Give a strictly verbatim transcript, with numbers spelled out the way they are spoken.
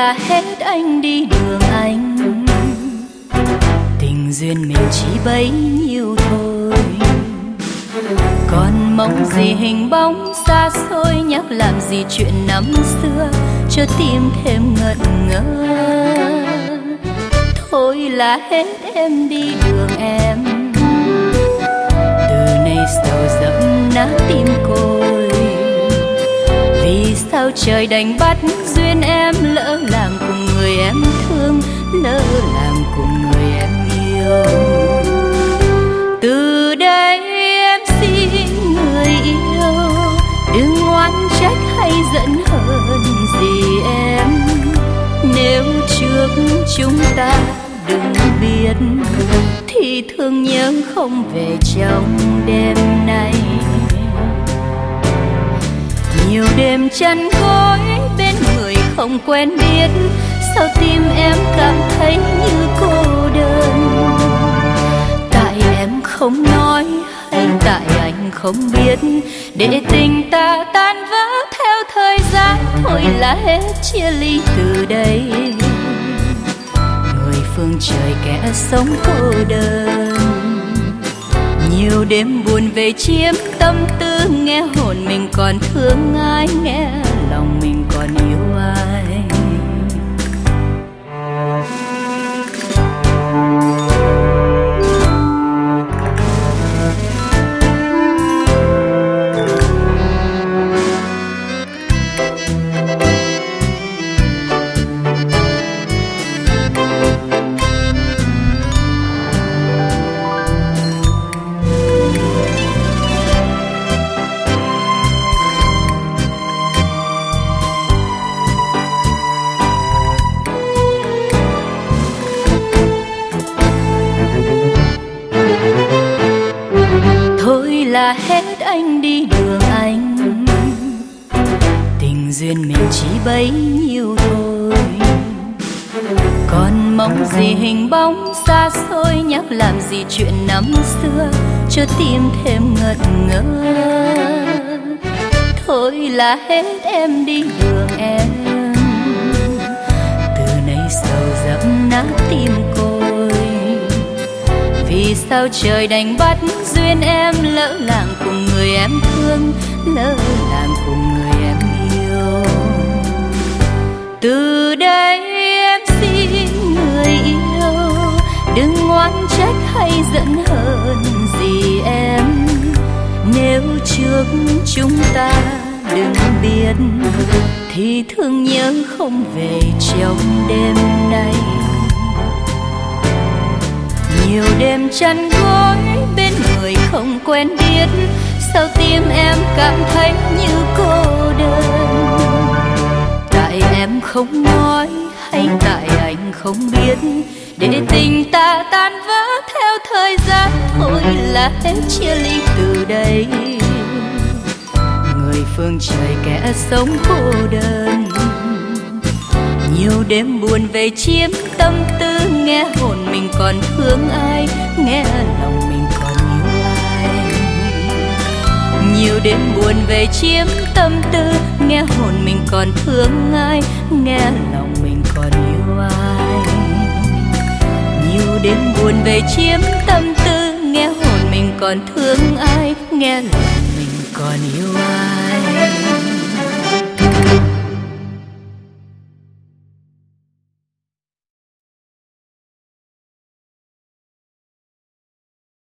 là hết anh đi đường anh, tình duyên mình chỉ bấy nhiêu thôi. Còn mong gì hình bóng xa xôi, nhắc làm gì chuyện năm xưa cho tim thêm ngẩn ngơ. Thôi là hết em đi đường em, từ nay sầu dẫm nát tim côi. Vì sao trời đành bắt duyên em, lỡ làng cùng người em thương, lỡ làng cùng người em yêu. Từ đây em xin người yêu, đừng oán trách hay giận hờn gì em. Nếu trước chúng ta đừng biết, thì thương nhớ không về trong đêm nay. Nhiều đêm chăn gối bên người không quen biết, sao tim em cảm thấy như cô đơn. Tại em không nói hay tại anh không biết, để tình ta tan vỡ theo thời gian. Thôi là hết chia ly từ đây, người phương trời kẻ sống cô đơn. Nhiều đêm buồn về chiếm tâm tư, nghe hồn mình còn thương ai, nghe lòng mình còn yêu ai. Là hết anh đi đường anh, tình duyên mình chỉ bấy nhiêu thôi. Còn mong gì hình bóng xa xôi, nhắc làm gì chuyện năm xưa cho tim thêm ngẩn ngơ. Thôi là hết em đi đường em, từ nay sầu dẫm nát tim côi. Vì sao trời đành bắt duyên em, lỡ làng cùng người em thương, lỡ làng cùng người em yêu. Từ đây em xin người yêu, đừng oán trách hay giận hờn gì em. Nếu trước chúng ta đừng biết, thì thương nhớ không về trong đêm nay. Nhiều đêm chăn gối bên người không quen biết, sao tim em cảm thấy như cô đơn. Tại em không nói hay tại anh không biết, để tình ta tan vỡ theo thời gian. Thôi là hết chia ly từ đây, người phương trời kẻ sống cô đơn. Nhiều đêm buồn về chiếm tâm tư, nghe hồn mình còn thương ai, nghe lòng mình còn yêu ai. Nhiều đêm buồn về chiếm tâm tư, nghe hồn mình còn thương ai, nghe lòng mình còn yêu ai. Nhiều đêm buồn về chiếm tâm tư, nghe hồn mình còn thương ai, nghe lòng mình còn yêu ai.